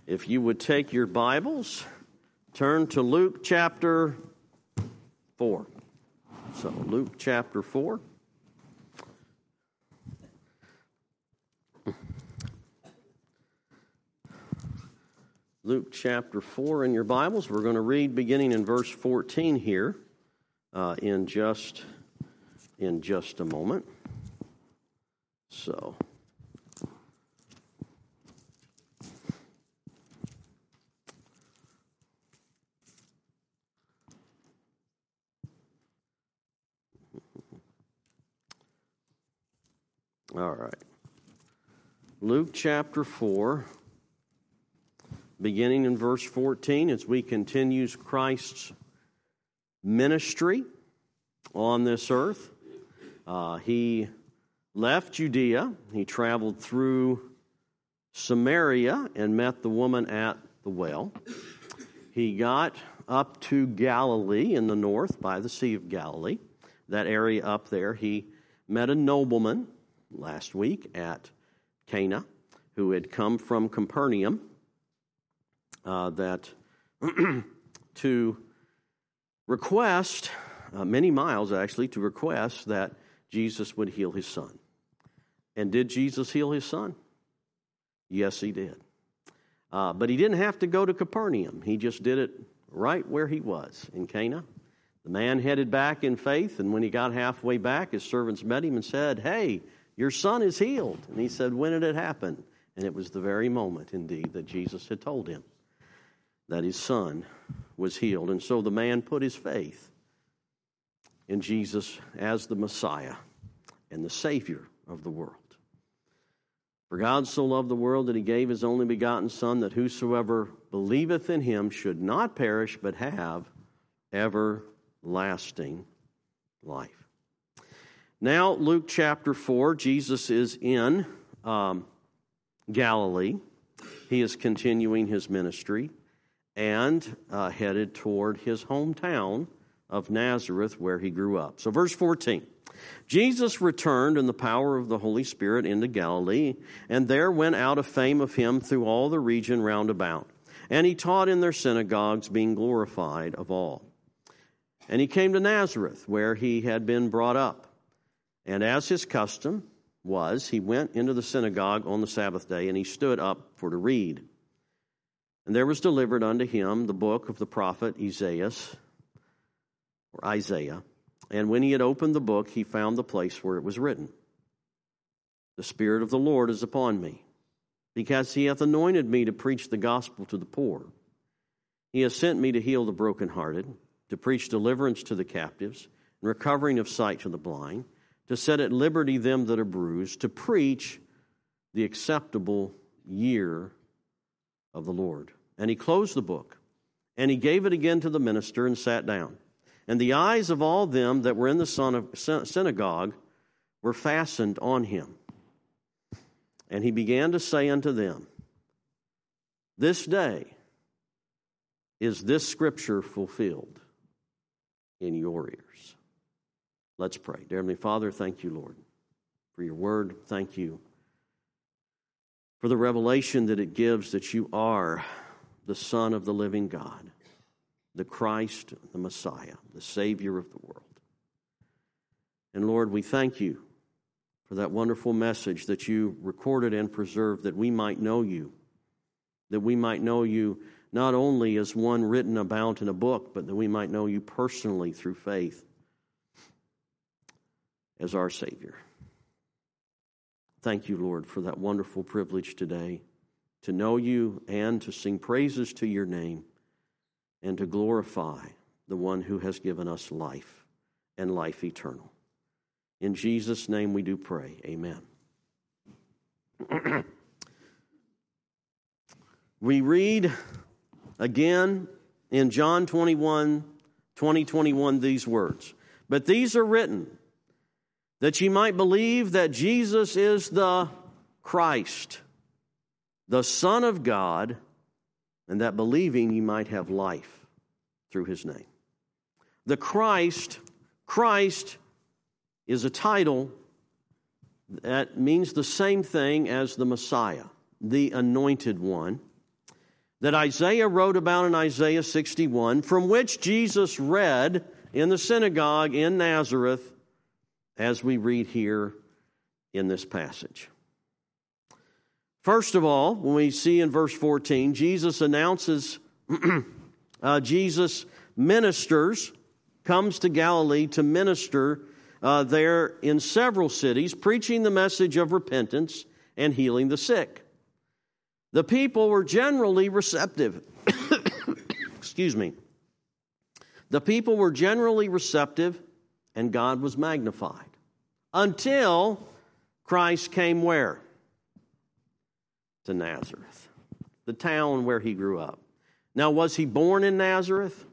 If you would take your Bibles, turn to Luke chapter 4. So, Luke chapter 4. Luke chapter 4 in your Bibles. We're going to read beginning in verse 14 here in just a moment. So, all right. Luke chapter 4, beginning in verse 14, as we continue Christ's ministry on this earth. He left Judea. He traveled through Samaria and met the woman at the well. He got up to Galilee in the north by the Sea of Galilee, that area up there. He met a nobleman last week at Cana who had come from Capernaum that to request, many miles actually, to request that Jesus would heal his son. And did Jesus heal his son? Yes, he did. But he didn't have to go to Capernaum. He just did it right where he was, in Cana. The man headed back in faith, and when he got halfway back, his servants met him and said, "Hey, your son is healed." And he said, "When did it happen?" And it was the very moment, indeed, that Jesus had told him that his son was healed. And so the man put his faith in Jesus as the Messiah and the Savior of the world. For God so loved the world that he gave his only begotten Son, that whosoever believeth in him should not perish, but have everlasting life. Now, Luke chapter 4, Jesus is in Galilee. He is continuing his ministry and headed toward his hometown of Nazareth, where he grew up. So verse 14, Jesus returned in the power of the Holy Spirit into Galilee, and there went out a fame of him through all the region round about. And he taught in their synagogues, being glorified of all. And he came to Nazareth, where he had been brought up. And as his custom was, he went into the synagogue on the Sabbath day, and he stood up for to read. And there was delivered unto him the book of the prophet Isaiah. And when he had opened the book, he found the place where it was written, "The Spirit of the Lord is upon me, because he hath anointed me to preach the gospel to the poor. He has sent me to heal the brokenhearted, to preach deliverance to the captives, and recovering of sight to the blind, to set at liberty them that are bruised, to preach the acceptable year of the Lord." And he closed the book, and he gave it again to the minister, and sat down. And the eyes of all them that were in the synagogue were fastened on him. And he began to say unto them, "This day is this scripture fulfilled in your ears." Let's pray. Dear Heavenly Father, thank you, Lord, for your word. Thank you for the revelation that it gives that you are the Son of the living God, the Christ, the Messiah, the Savior of the world. And Lord, we thank you for that wonderful message that you recorded and preserved, that we might know you not only as one written about in a book, but that we might know you personally through faith as our Savior. Thank you, Lord, for that wonderful privilege today to know you and to sing praises to your name and to glorify the one who has given us life and life eternal. In Jesus' name we do pray. Amen. We read again in John 20:21 these words, "But these are written, that ye might believe that Jesus is the Christ, the Son of God, and that believing ye might have life through his name." The Christ is a title that means the same thing as the Messiah, the Anointed One. that Isaiah wrote about in Isaiah 61, from which Jesus read in the synagogue in Nazareth, as we read here in this passage. First of all, when we see in verse 14, Jesus announces, Jesus ministers, comes to Galilee to minister there in several cities, preaching the message of repentance and healing the sick. The people were generally receptive. Excuse me. The people were generally receptive, and God was magnified. Until Christ came where? To Nazareth, the town where he grew up. Now, was he born in Nazareth?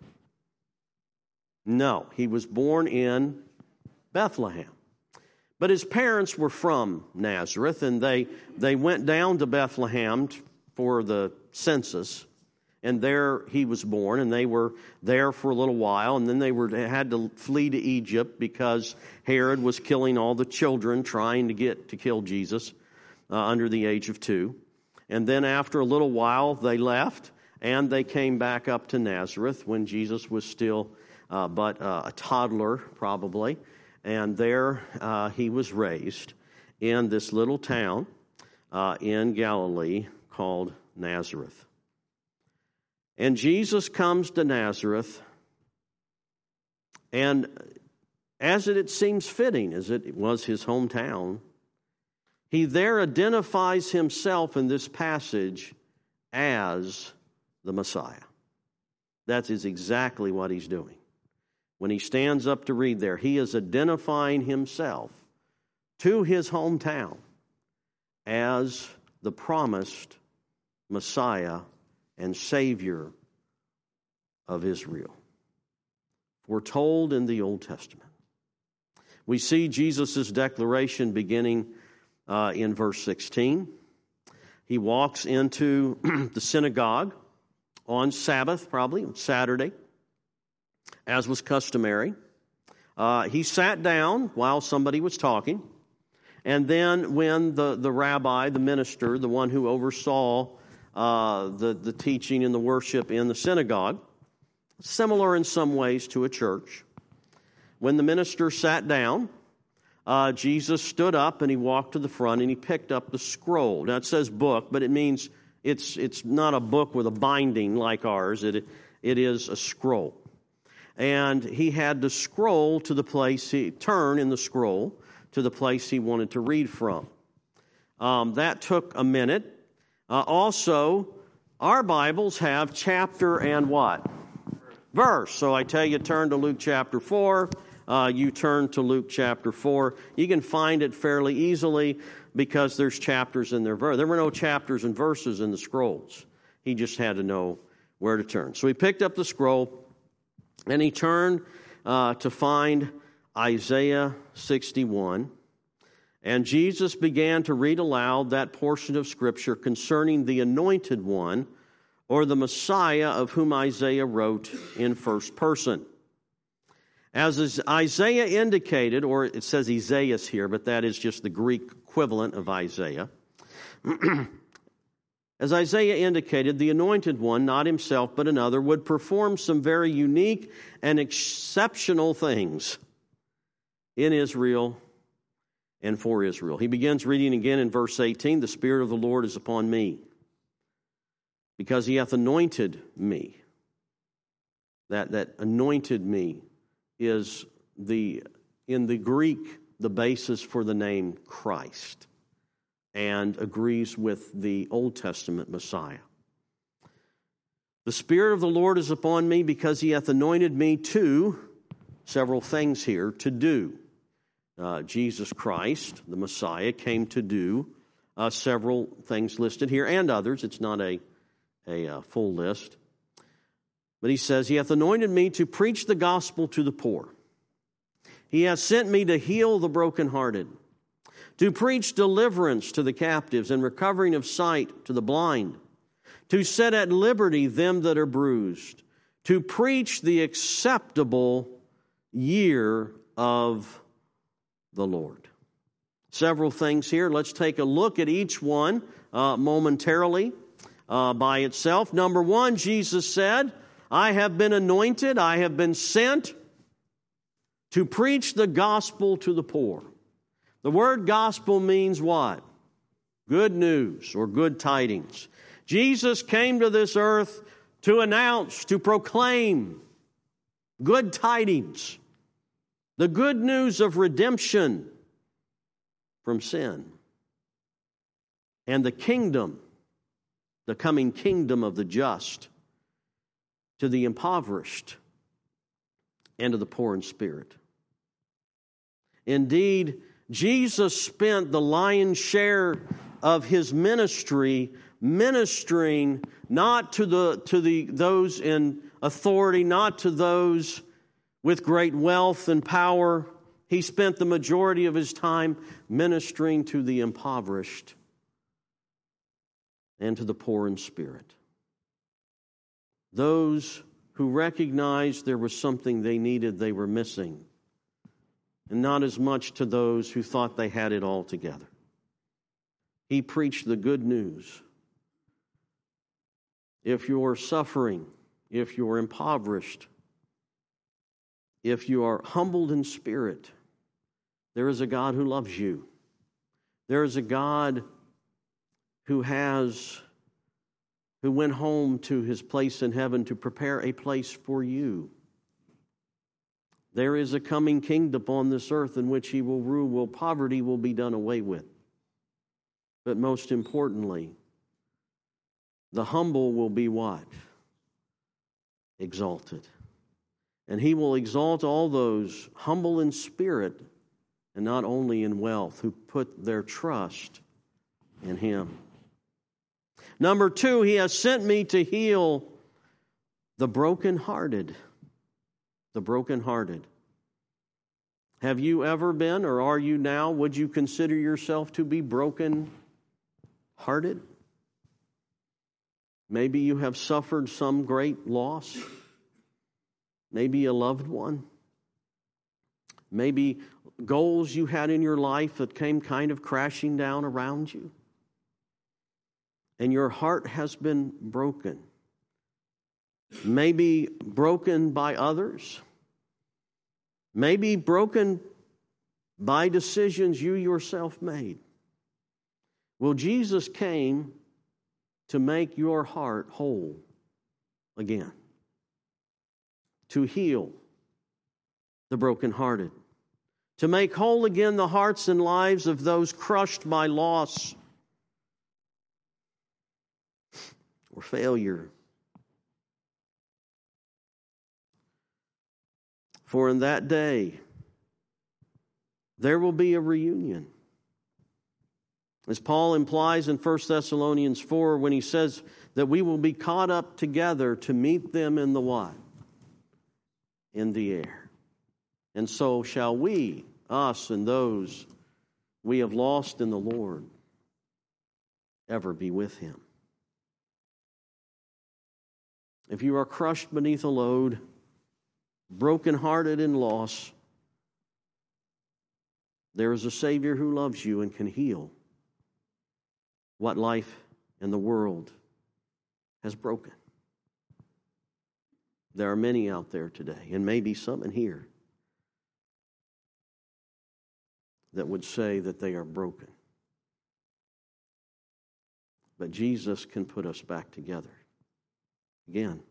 No, he was born in Bethlehem. But his parents were from Nazareth, and they went down to Bethlehem for the census, and there he was born, and they were there for a little while, and then they had to flee to Egypt because Herod was killing all the children trying to kill Jesus under the age of 2. And then after a little while, they left, and they came back up to Nazareth when Jesus was still but a toddler, probably. And there he was raised in this little town in Galilee called Nazareth. And Jesus comes to Nazareth, and as it seems fitting, as it was his hometown, he there identifies himself in this passage as the Messiah. That is exactly what he's doing. When he stands up to read there, he is identifying himself to his hometown as the promised Messiah and Savior of Israel, foretold in the Old Testament. We see Jesus' declaration beginning in verse 16. He walks into the synagogue on Sabbath, probably on Saturday, as was customary. He sat down while somebody was talking, and then when the rabbi, the minister, the one who oversaw the teaching and the worship in the synagogue, similar in some ways to a church, when the minister sat down, Jesus stood up and he walked to the front and he picked up the scroll. Now it says book, but it means it's not a book with a binding like ours. It is a scroll. And he had to scroll to the place, turn in the scroll to the place he wanted to read from. That took a minute. Also, our Bibles have chapter and what? Verse. So I tell you, turn to Luke chapter 4. You turn to Luke chapter 4. You can find it fairly easily because there's chapters in there. There were no chapters and verses in the scrolls. He just had to know where to turn. So he picked up the scroll and he turned to find Isaiah 61. And Jesus began to read aloud that portion of Scripture concerning the Anointed One, or the Messiah of whom Isaiah wrote in first person. As Isaiah indicated, or it says Isaias here, but that is just the Greek equivalent of Isaiah. As Isaiah indicated, the Anointed One, not himself but another, would perform some very unique and exceptional things in Israel and for Israel. He begins reading again in verse 18, "The Spirit of the Lord is upon me, because he hath anointed me." That anointed me is in the Greek, the basis for the name Christ, and agrees with the Old Testament Messiah. "The Spirit of the Lord is upon me, because he hath anointed me to," several things here, to do. Jesus Christ, the Messiah, came to do several things listed here, and others. It's not a full list. But he says, "He hath anointed me to preach the gospel to the poor. He hath sent me to heal the brokenhearted, to preach deliverance to the captives and recovering of sight to the blind, to set at liberty them that are bruised, to preach the acceptable year of the Lord." Several things here. Let's take a look at each one momentarily. by itself. Number one, Jesus said, I have been anointed, I have been sent to preach the gospel to the poor. The word gospel means what? Good news or good tidings. Jesus came to this earth to announce, to proclaim good tidings, the good news of redemption from sin, and the kingdom, the coming kingdom of the just, to the impoverished and to the poor in spirit. Indeed, Jesus spent the lion's share of his ministry ministering not to those in authority, not to those with great wealth and power. He spent the majority of his time ministering to the impoverished and to the poor in spirit. Those who recognized there was something they needed, they were missing, and not as much to those who thought they had it all together. He preached the good news. If you're suffering, if you're impoverished, if you are humbled in spirit, there is a God who loves you. There is a God who went home to his place in heaven to prepare a place for you. There is a coming kingdom on this earth in which he will rule. Poverty will be done away with. But most importantly, the humble will be what? Exalted. And he will exalt all those humble in spirit and not only in wealth, who put their trust in him. Number two, he has sent me to heal the brokenhearted. The brokenhearted. Have you ever been, or are you now, would you consider yourself to be brokenhearted? Maybe you have suffered some great loss. Maybe a loved one. Maybe goals you had in your life that came kind of crashing down around you. And your heart has been broken. Maybe broken by others. Maybe broken by decisions you yourself made. Well, Jesus came to make your heart whole again. To heal the brokenhearted. To make whole again the hearts and lives of those crushed by loss or failure. For in that day, there will be a reunion. As Paul implies in 1 Thessalonians 4, when he says that we will be caught up together to meet them in the what? In the air. And so shall we, us and those we have lost in the Lord, ever be with him. If you are crushed beneath a load, brokenhearted in loss, there is a Savior who loves you and can heal what life and the world has broken. There are many out there today, and maybe some in here, that would say that they are broken. But Jesus can put us back together again.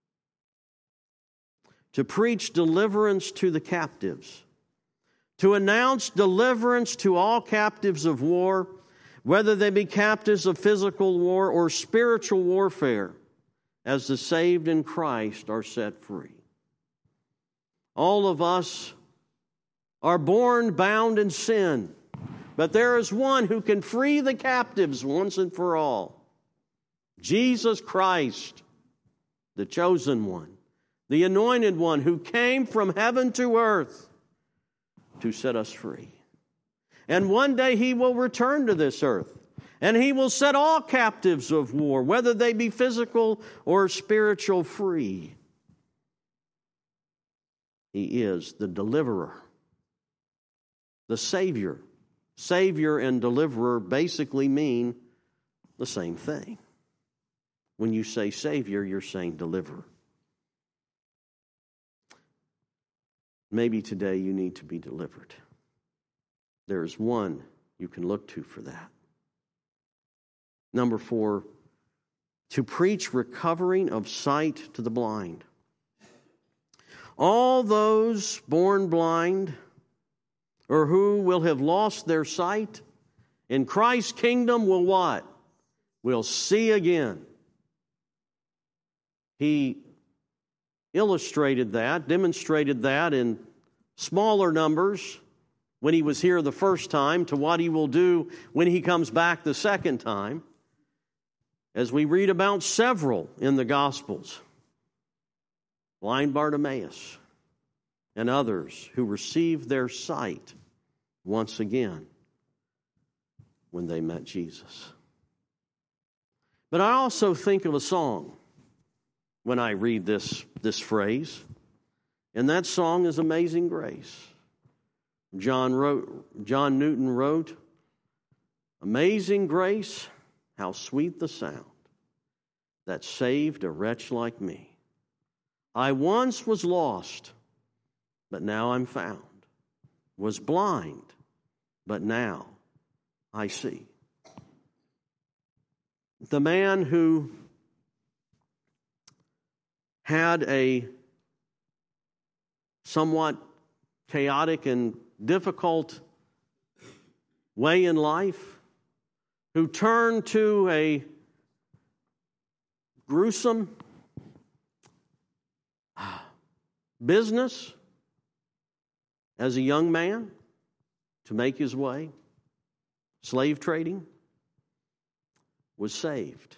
To preach deliverance to the captives. To announce deliverance to all captives of war, whether they be captives of physical war or spiritual warfare, as the saved in Christ are set free. All of us are born bound in sin, but there is one who can free the captives once and for all. Jesus Christ, the chosen one, the anointed one who came from heaven to earth to set us free. And one day he will return to this earth, and he will set all captives of war, whether they be physical or spiritual, free. He is the deliverer, the Savior. Savior and deliverer basically mean the same thing. when you say Savior, you're saying deliverer. Maybe today you need to be delivered. There is one you can look to for that. Number 4, to preach recovering of sight to the blind. All those born blind or who will have lost their sight in Christ's kingdom will what? Will see again. He illustrated that, demonstrated that in smaller numbers when he was here the first time to what he will do when he comes back the second time. As we read about several in the Gospels, blind Bartimaeus and others who received their sight once again when they met Jesus. But I also think of a song when I read this phrase, and that song is Amazing Grace. John Newton wrote, "Amazing grace, how sweet the sound that saved a wretch like me. I once was lost, but now I'm found. Was blind, but now I see." The man who had a somewhat chaotic and difficult way in life, who turned to a gruesome business as a young man to make his way, slave trading, was saved.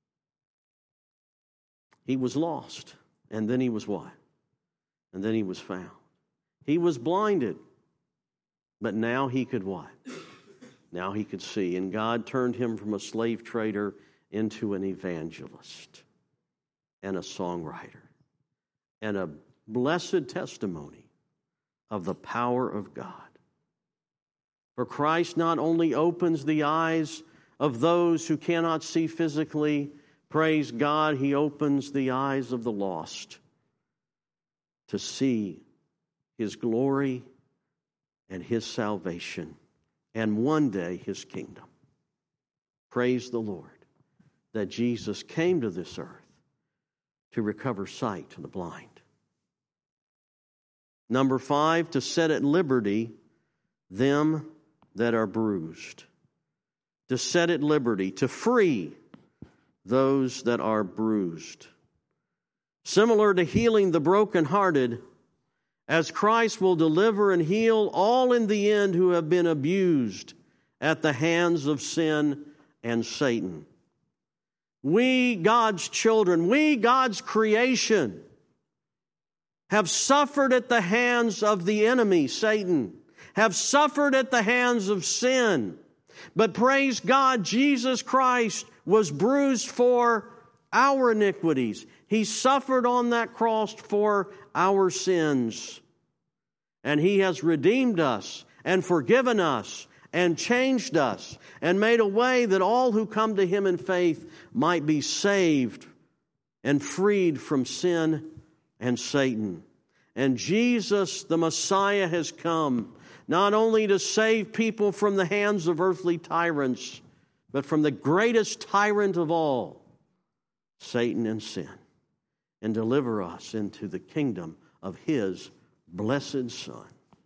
He was lost, and then he was what? And then he was found. He was blinded, but now he could what? Now he could see, and God turned him from a slave trader into an evangelist and a songwriter and a blessed testimony of the power of God. For Christ not only opens the eyes of those who cannot see physically, praise God, He opens the eyes of the lost to see His glory and His salvation, and one day His kingdom. Praise the Lord that Jesus came to this earth to recover sight to the blind. Number 5, to set at liberty them that are bruised. To set at liberty, to free those that are bruised. Similar to healing the brokenhearted, as Christ will deliver and heal all in the end who have been abused at the hands of sin and Satan. We, God's children, we, God's creation, have suffered at the hands of the enemy, Satan, have suffered at the hands of sin. But praise God, Jesus Christ was bruised for our iniquities. He suffered on that cross for our sins. And He has redeemed us and forgiven us and changed us and made a way that all who come to Him in faith might be saved and freed from sin and Satan. And Jesus, the Messiah, has come not only to save people from the hands of earthly tyrants, but from the greatest tyrant of all, Satan and sin, and deliver us into the kingdom of His blessed Son,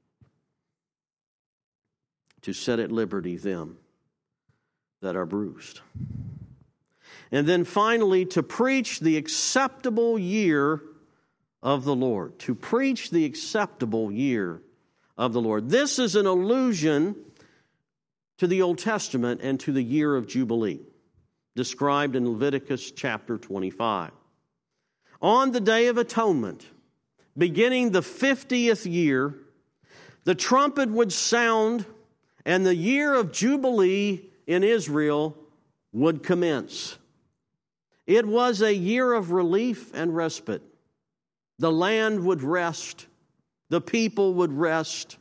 to set at liberty them that are bruised. And then finally, to preach the acceptable year of the Lord. To preach the acceptable year of the Lord. This is an allusion to the Old Testament and to the year of Jubilee, described in Leviticus chapter 25. On the Day of Atonement, beginning the 50th year, the trumpet would sound and the year of Jubilee in Israel would commence. It was a year of relief and respite. The land would rest. The people would rest.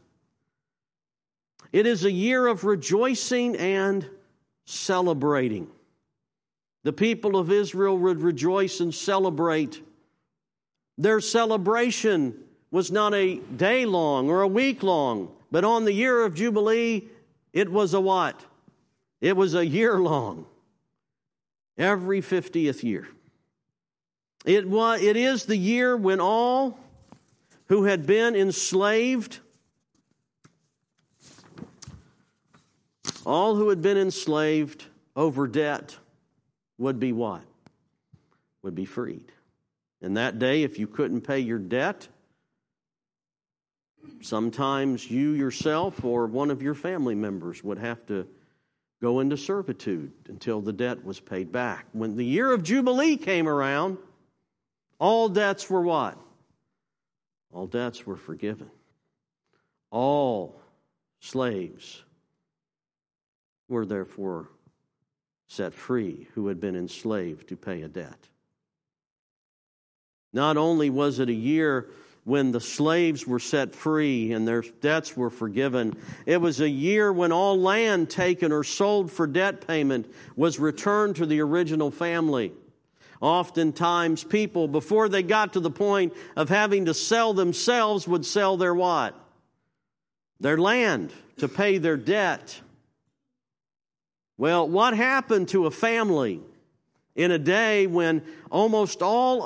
It is a year of rejoicing and celebrating. The people of Israel would rejoice and celebrate. Their celebration was not a day long or a week long, but on the year of Jubilee, it was a what? It was a year long. Every 50th year. It is the year when all who had been enslaved, over debt would be what? Would be freed. And that day, if you couldn't pay your debt, sometimes you yourself or one of your family members would have to go into servitude until the debt was paid back. When the year of Jubilee came around, all debts were what? All debts were forgiven. All slaves were therefore set free who had been enslaved to pay a debt. Not only was it a year when the slaves were set free and their debts were forgiven, it was a year when all land taken or sold for debt payment was returned to the original family. Oftentimes people, before they got to the point of having to sell themselves, would sell their what? Their land to pay their debt. Well, what happened to a family in a day when almost all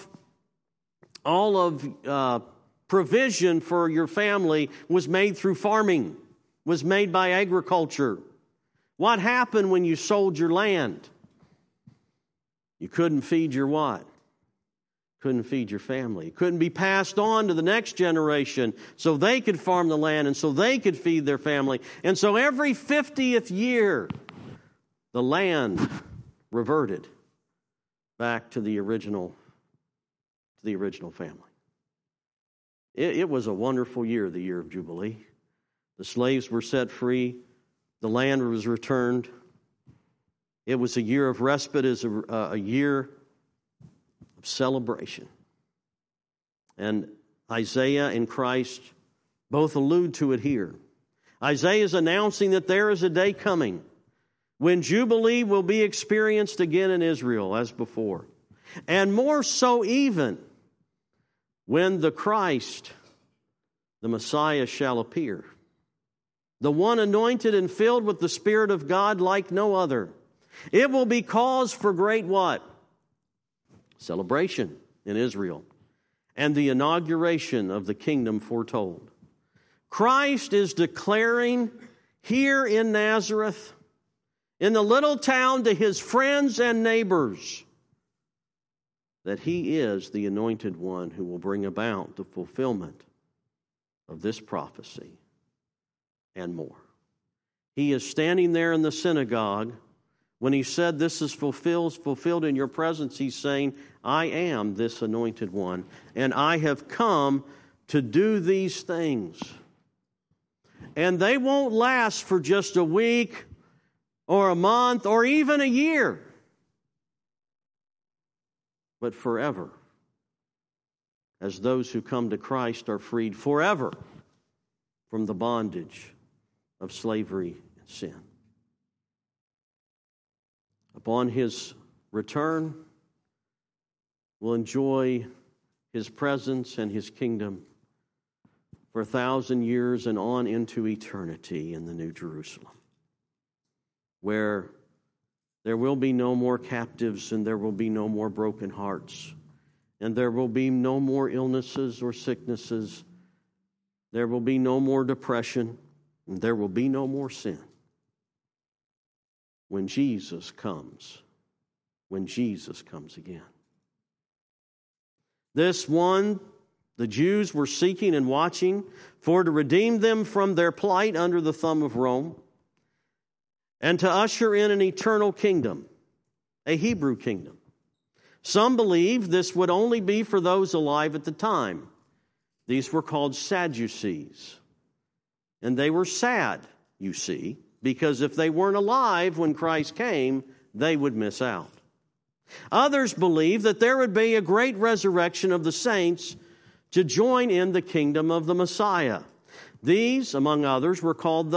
of provision for your family was made through farming, was made by agriculture? What happened when you sold your land? You couldn't feed your what? Couldn't feed your family. It couldn't be passed on to the next generation so they could farm the land and so they could feed their family. And so every 50th year, the land reverted back to the original family. It was a wonderful year, the year of Jubilee. The slaves were set free. The land was returned. It was a year of respite, as a year of celebration. And Isaiah and Christ both allude to it here. Isaiah is announcing that there is a day coming when Jubilee will be experienced again in Israel as before. And more so even when the Christ, the Messiah, shall appear. The one anointed and filled with the Spirit of God like no other. It will be cause for great what? Celebration in Israel. And the inauguration of the kingdom foretold. Christ is declaring here in Nazareth, in the little town, to his friends and neighbors, that he is the anointed one who will bring about the fulfillment of this prophecy and more. He is standing there in the synagogue. When he said, this is fulfilled in your presence, he's saying, I am this anointed one, and I have come to do these things. And they won't last for just a week or a month or even a year, but forever, as those who come to Christ are freed forever from the bondage of slavery and sin. Upon his return, we'll enjoy his presence and his kingdom for 1,000 years and on into eternity in the New Jerusalem, where there will be no more captives and there will be no more broken hearts, and there will be no more illnesses or sicknesses. There will be no more depression, and there will be no more sin. When Jesus comes again. This one, the Jews were seeking and watching for to redeem them from their plight under the thumb of Rome and to usher in an eternal kingdom, a Hebrew kingdom. Some believed this would only be for those alive at the time. These were called Sadducees. And they were sad, you see, because if they weren't alive when Christ came, they would miss out. Others believed that there would be a great resurrection of the saints to join in the kingdom of the Messiah. These, among others, were called the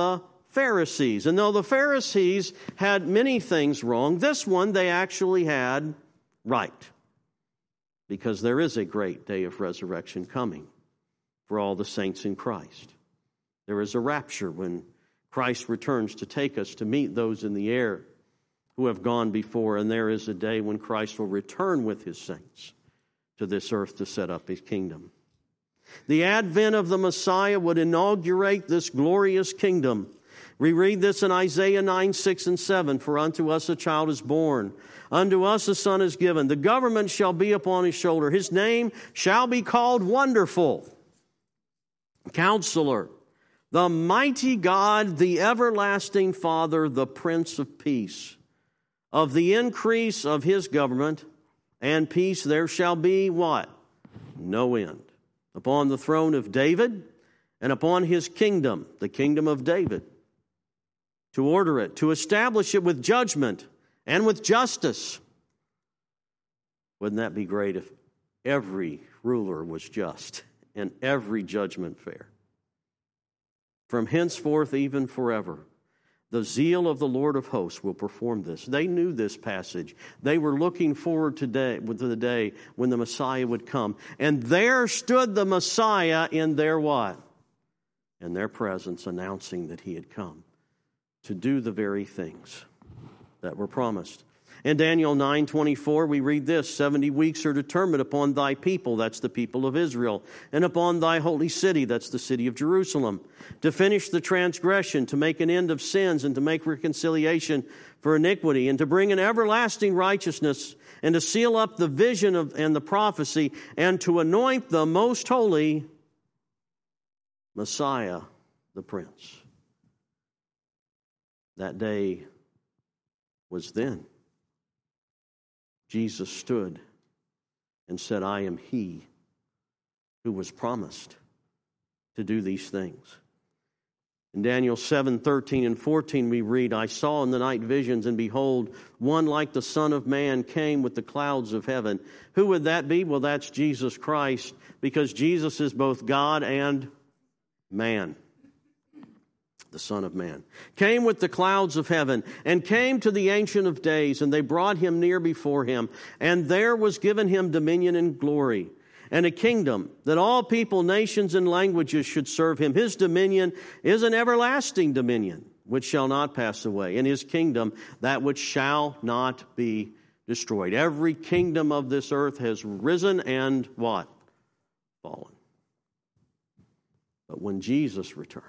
Pharisees. And though the Pharisees had many things wrong, this one they actually had right. Because there is a great day of resurrection coming for all the saints in Christ. There is a rapture when Christ returns to take us to meet those in the air who have gone before. And there is a day when Christ will return with his saints to this earth to set up his kingdom. The advent of the Messiah would inaugurate this glorious kingdom. We read this in Isaiah 9, 6, and 7. For unto us a child is born, unto us a son is given. The government shall be upon his shoulder. His name shall be called Wonderful, Counselor, the Mighty God, the Everlasting Father, the Prince of Peace. Of the increase of his government and peace there shall be what? No end. Upon the throne of David and upon his kingdom, the kingdom of David, to order it, to establish it with judgment and with justice. Wouldn't that be great if every ruler was just and every judgment fair? From henceforth, even forever, the zeal of the Lord of hosts will perform this. They knew this passage. They were looking forward to the day when the Messiah would come. And there stood the Messiah in their what? In their presence, announcing that he had come to do the very things that were promised. In Daniel 9:24, we read this: 70 weeks are determined upon thy people, that's the people of Israel, and upon thy holy city, that's the city of Jerusalem, to finish the transgression, to make an end of sins, and to make reconciliation for iniquity, and to bring an everlasting righteousness, and to seal up the vision and the prophecy, and to anoint the most holy Messiah, the Prince. That day was then. Jesus stood and said, I am he who was promised to do these things. In Daniel 7:13 and 14 we read, I saw in the night visions, and behold, one like the Son of Man came with the clouds of heaven. Who would that be? Well, that's Jesus Christ, because Jesus is both God and man. The Son of Man, came with the clouds of heaven, and came to the Ancient of Days, and they brought him near before him. And there was given him dominion and glory, and a kingdom, that all people, nations, and languages should serve him. His dominion is an everlasting dominion, which shall not pass away, and his kingdom, that which shall not be destroyed. Every kingdom of this earth has risen and what? Fallen. But when Jesus returns,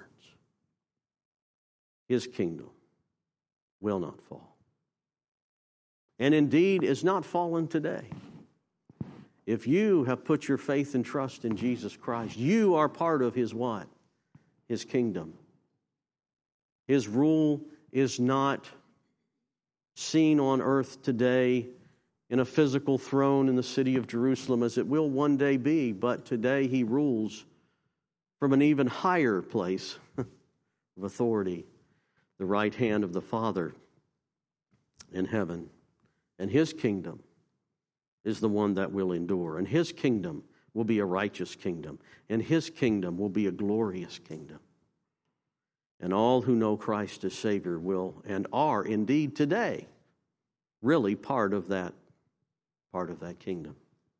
his kingdom will not fall. And indeed is not fallen today. If you have put your faith and trust in Jesus Christ, you are part of his what? His kingdom. His rule is not seen on earth today in a physical throne in the city of Jerusalem as it will one day be, but today he rules from an even higher place of authority, the right hand of the Father in heaven. And his kingdom is the one that will endure. And his kingdom will be a righteous kingdom. And his kingdom will be a glorious kingdom. And all who know Christ as Savior will and are indeed today really part of that kingdom.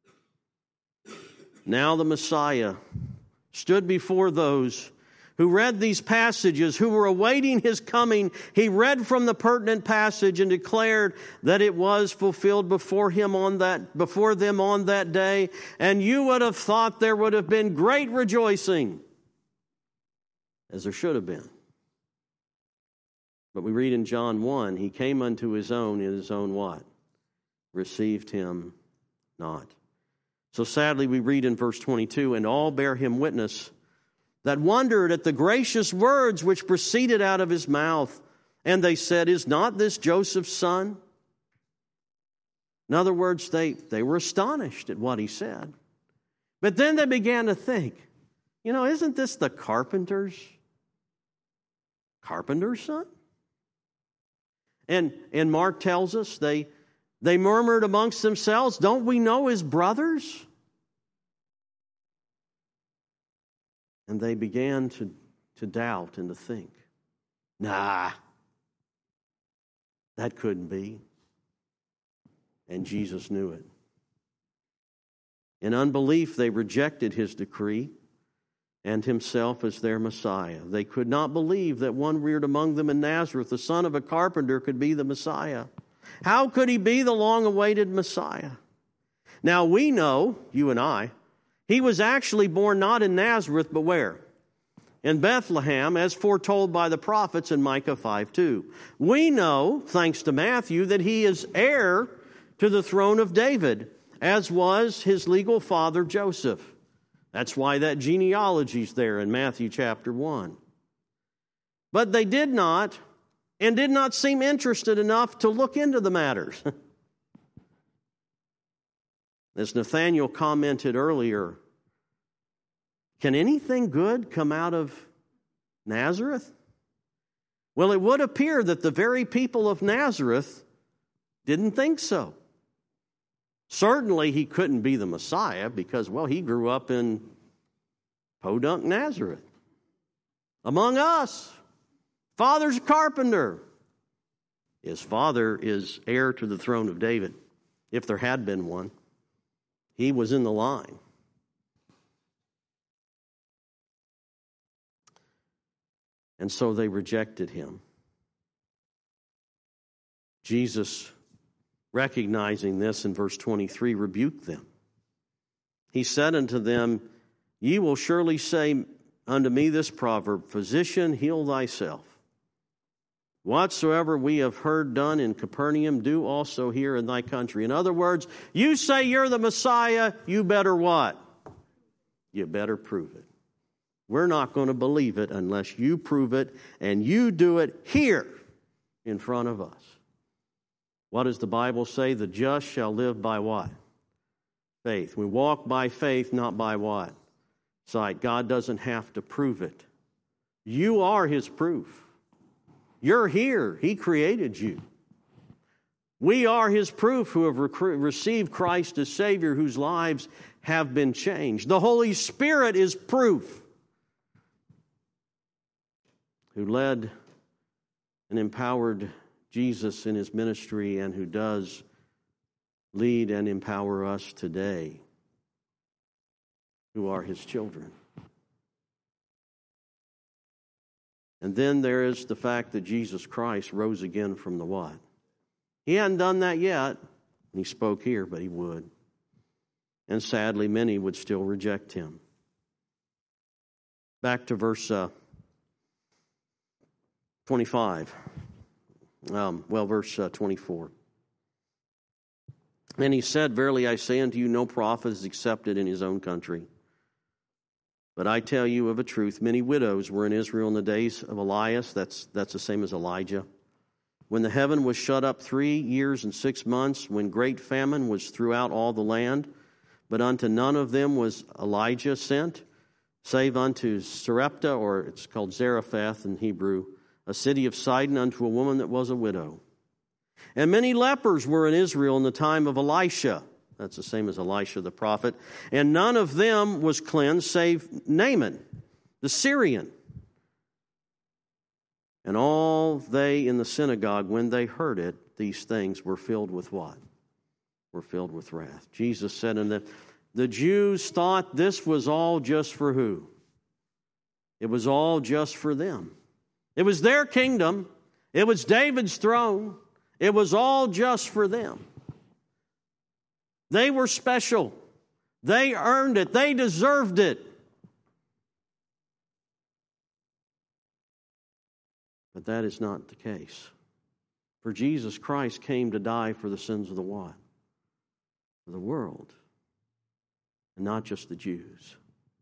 Now the Messiah stood before those who read these passages, who were awaiting his coming. He read from the pertinent passage and declared that it was fulfilled before them on that day. And you would have thought there would have been great rejoicing, as there should have been. But we read in John 1, he came unto his own, and his own what? Received him not. So sadly we read in verse 22, and all bear him witness, that wondered at the gracious words which proceeded out of his mouth. And they said, is not this Joseph's son? In other words, they were astonished at what he said. But then they began to think, isn't this the carpenter's son? And Mark tells us they murmured amongst themselves, don't we know his brothers? And they began to doubt and to think, Nah, that couldn't be. And Jesus knew it. In unbelief, they rejected his decree and himself as their Messiah. They could not believe that one reared among them in Nazareth, the son of a carpenter, could be the Messiah. How could he be the long-awaited Messiah? Now we know, you and I, he was actually born not in Nazareth, but where? In Bethlehem, as foretold by the prophets in Micah 5:2. We know, thanks to Matthew, that he is heir to the throne of David, as was his legal father Joseph. That's why that genealogy's there in Matthew chapter 1. But they did not seem interested enough to look into the matters. As Nathanael commented earlier, can anything good come out of Nazareth? Well, it would appear that the very people of Nazareth didn't think so. Certainly he couldn't be the Messiah because, well, he grew up in Podunk, Nazareth. Among us, father's a carpenter. His father is heir to the throne of David, if there had been one. He was in the line. And so they rejected him. Jesus, recognizing this in verse 23, rebuked them. He said unto them, Ye will surely say unto me this proverb, Physician, heal thyself. Whatsoever we have heard done in Capernaum, do also here in thy country. In other words, you say you're the Messiah, you better what? You better prove it. We're not going to believe it unless you prove it, and you do it here in front of us. What does the Bible say? The just shall live by what? Faith. We walk by faith, not by what? Sight. God doesn't have to prove it. You are his proof. You're here. He created you. We are his proof who have received Christ as Savior, whose lives have been changed. The Holy Spirit is proof, who led and empowered Jesus in his ministry and who does lead and empower us today, who are his children. And then there is the fact that Jesus Christ rose again from the what? He hadn't done that yet. He spoke here, but he would. And sadly, many would still reject him. Back to verse 25. Verse 24. And he said, Verily I say unto you, no prophet is accepted in his own country. But I tell you of a truth, many widows were in Israel in the days of Elias. That's the same as Elijah. When the heaven was shut up 3 years and 6 months, when great famine was throughout all the land, but unto none of them was Elijah sent, save unto Sarepta, or it's called Zarephath in Hebrew, a city of Sidon, unto a woman that was a widow. And many lepers were in Israel in the time of Elisha. That's the same as Elisha the prophet. And none of them was cleansed save Naaman, the Syrian. And all they in the synagogue, when they heard it, these things were filled with what? Were filled with wrath. Jesus said unto them, the Jews thought this was all just for who? It was all just for them. It was their kingdom. It was David's throne. It was all just for them. They were special. They earned it. They deserved it. But that is not the case. For Jesus Christ came to die for the sins of the what? Of the world. And not just the Jews.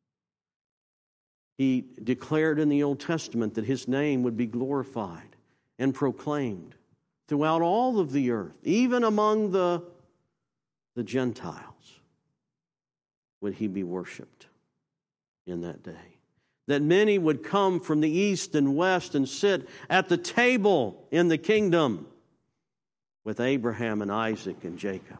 He declared in the Old Testament that his name would be glorified and proclaimed throughout all of the earth, even among the Gentiles, would he be worshiped in that day. That many would come from the east and west and sit at the table in the kingdom with Abraham and Isaac and Jacob.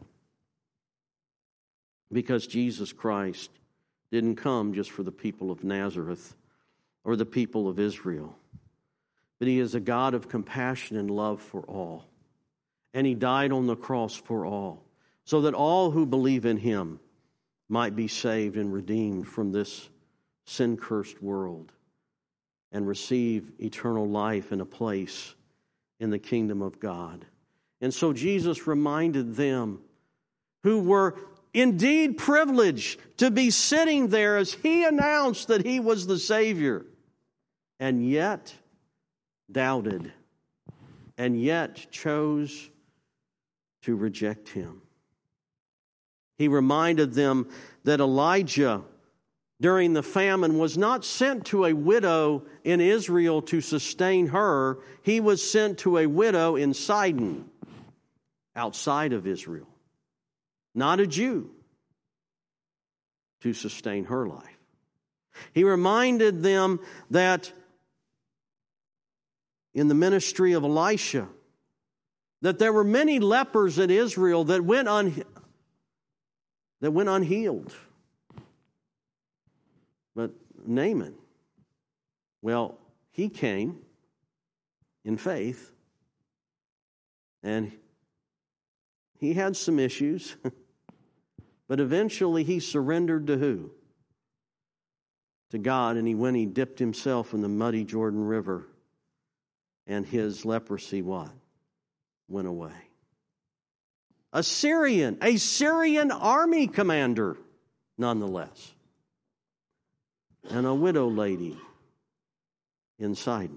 Because Jesus Christ didn't come just for the people of Nazareth or the people of Israel, but He is a God of compassion and love for all. And He died on the cross for all, so that all who believe in Him might be saved and redeemed from this sin-cursed world and receive eternal life and a place in the kingdom of God. And so Jesus reminded them, who were indeed privileged to be sitting there as He announced that He was the Savior, and yet doubted, and yet chose to reject Him. He reminded them that Elijah, during the famine, was not sent to a widow in Israel to sustain her. He was sent to a widow in Sidon, outside of Israel, not a Jew, to sustain her life. He reminded them that in the ministry of Elisha, that there were many lepers in Israel that went unhealed. But Naaman, well, he came in faith, and he had some issues, but eventually he surrendered to who? To God, and he dipped himself in the muddy Jordan River, and his leprosy what? Went away. A Syrian army commander, nonetheless, and a widow lady in Sidon.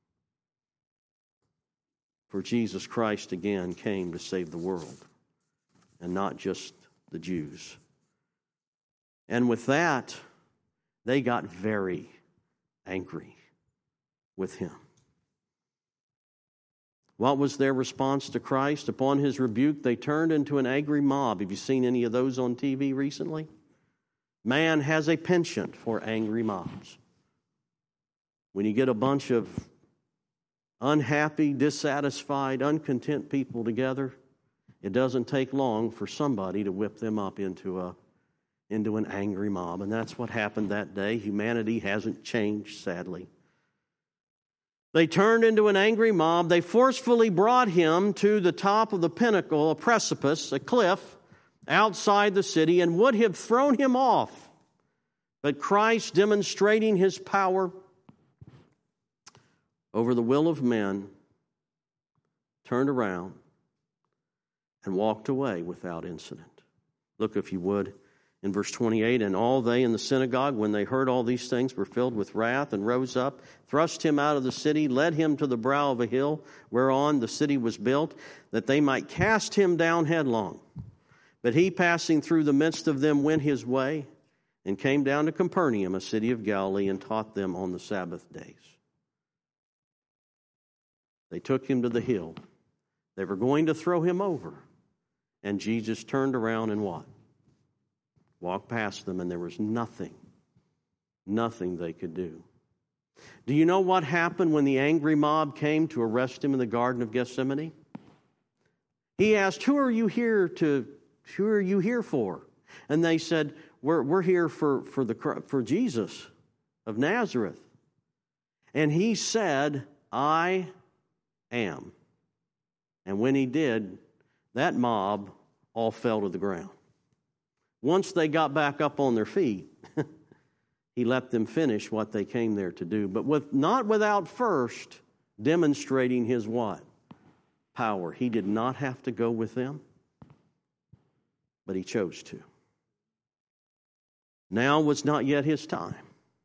For Jesus Christ again came to save the world, and not just the Jews. And with that, they got very angry with Him. What was their response to Christ? Upon His rebuke, they turned into an angry mob. Have you seen any of those on TV recently? Man has a penchant for angry mobs. When you get a bunch of unhappy, dissatisfied, uncontent people together, it doesn't take long for somebody to whip them up into an angry mob. And that's what happened that day. Humanity hasn't changed, sadly. They turned into an angry mob. They forcefully brought Him to the top of the pinnacle, a precipice, a cliff, outside the city, and would have thrown Him off. But Christ, demonstrating His power over the will of men, turned around and walked away without incident. Look, if you would, in verse 28, and all they in the synagogue, when they heard all these things, were filled with wrath, and rose up, thrust Him out of the city, led Him to the brow of a hill whereon the city was built, that they might cast Him down headlong. But He, passing through the midst of them, went His way, and came down to Capernaum, a city of Galilee, and taught them on the Sabbath days. They took Him to the hill. They were going to throw Him over. And Jesus turned around and what? Walked past them, and there was nothing they could do. Do you know what happened when the angry mob came to arrest Him in the Garden of Gethsemane? He asked, Who are you here for? And they said, We're here for Jesus of Nazareth. And He said, I am. And when He did, that mob all fell to the ground. Once they got back up on their feet, He let them finish what they came there to do, but not without first demonstrating His what? Power. He did not have to go with them, but He chose to. Now was not yet His time.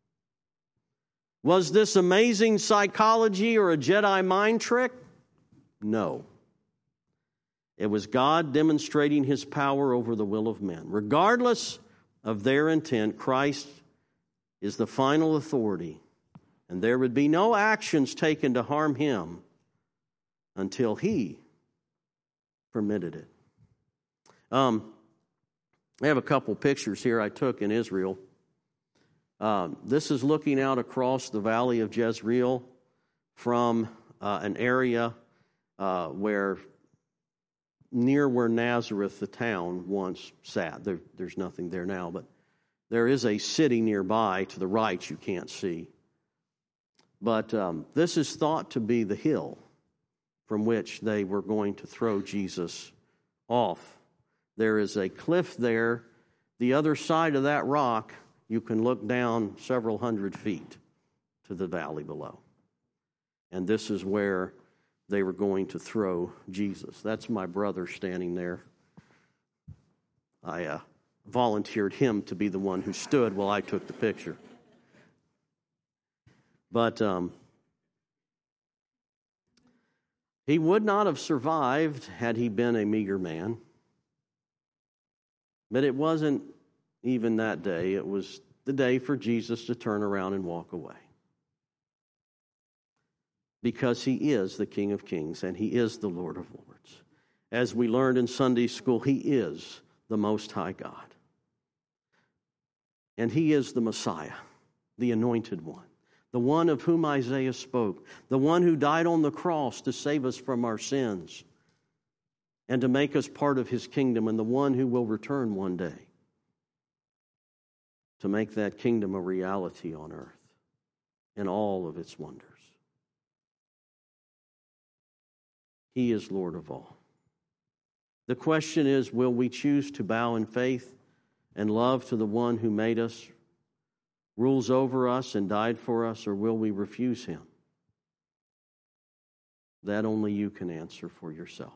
Was this amazing psychology or a Jedi mind trick? No. It was God demonstrating His power over the will of men. Regardless of their intent, Christ is the final authority, and there would be no actions taken to harm Him until He permitted it. I have a couple pictures here I took in Israel. This is looking out across the valley of Jezreel from an area near where Nazareth, the town, once sat. There's nothing there now, but there is a city nearby to the right you can't see. But this is thought to be the hill from which they were going to throw Jesus off. There is a cliff there. The other side of that rock, you can look down several hundred feet to the valley below. And this is where they were going to throw Jesus. That's my brother standing there. I volunteered him to be the one who stood while I took the picture. But he would not have survived had he been a meager man. But it wasn't even that day. It was the day for Jesus to turn around and walk away. Because he is the King of Kings and he is the Lord of Lords. As we learned in Sunday school, he is the Most High God. And he is the Messiah, the Anointed One, the one of whom Isaiah spoke, the one who died on the cross to save us from our sins and to make us part of his kingdom, and the one who will return one day to make that kingdom a reality on earth in all of its wonders. He is Lord of all. The question is, will we choose to bow in faith and love to the one who made us, rules over us, and died for us, or will we refuse him? That only you can answer for yourself.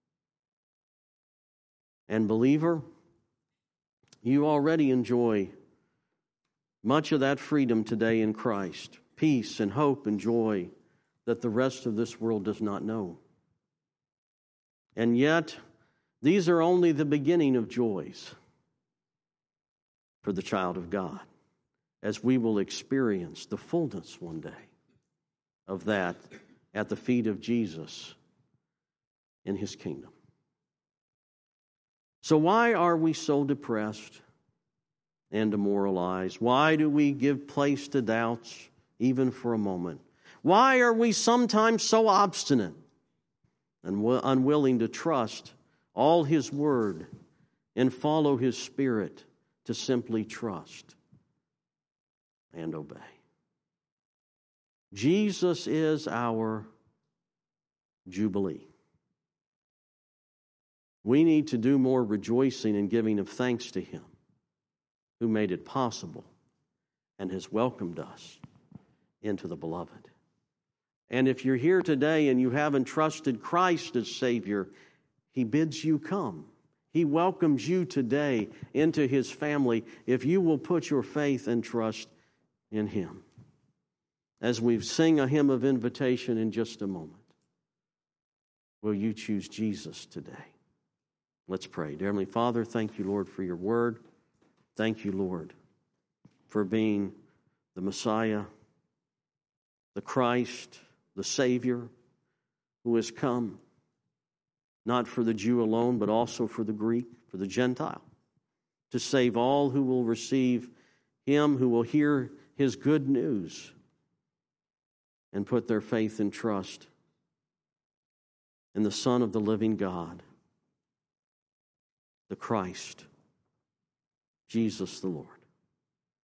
And believer, you already enjoy much of that freedom today in Christ, peace and hope and joy that the rest of this world does not know. And yet, these are only the beginning of joys for the child of God, as we will experience the fullness one day of that at the feet of Jesus in his kingdom. So why are we so depressed and demoralized? Why do we give place to doubts even for a moment? Why are we sometimes so obstinate and unwilling to trust all his word and follow his spirit to simply trust and obey? Jesus is our Jubilee. We need to do more rejoicing and giving of thanks to him who made it possible and has welcomed us into the beloved. And if you're here today and you haven't trusted Christ as Savior, he bids you come. He welcomes you today into his family if you will put your faith and trust in him. As we sing a hymn of invitation in just a moment, will you choose Jesus today? Let's pray. Dear Heavenly Father, thank you, Lord, for your word. Thank you, Lord, for being the Messiah, the Christ, the Savior who has come, not for the Jew alone, but also for the Greek, for the Gentile, to save all who will receive him, who will hear his good news and put their faith and trust in the Son of the living God, the Christ, Jesus the Lord.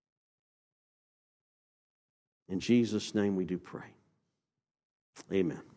In Jesus' name we do pray. Amen.